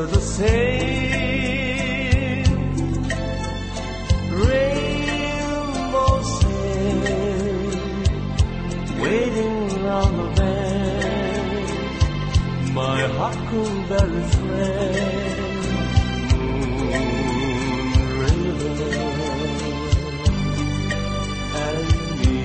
the same. Rainbow sail, waiting round the bend. My huckleberry friend, Moon River and me.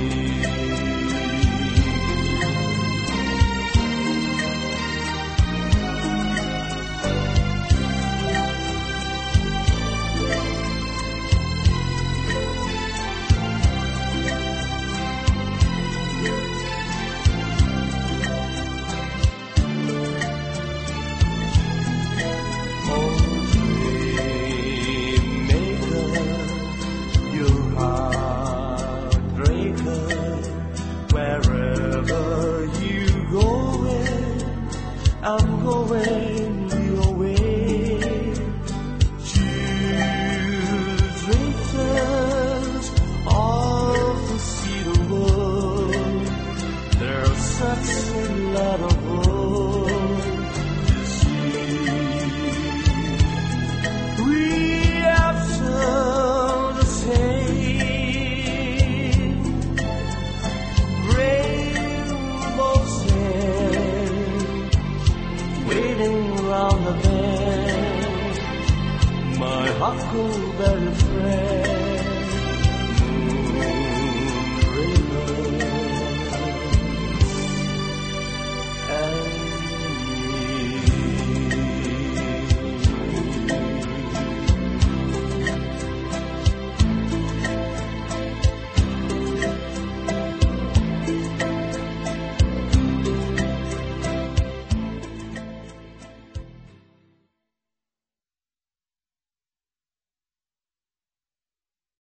I'm going your way. Choose races of the cedar wood. There's such a lot of wood to see. We have some the same. Rainbow sail, waiting round the bend. My huckleberry friend.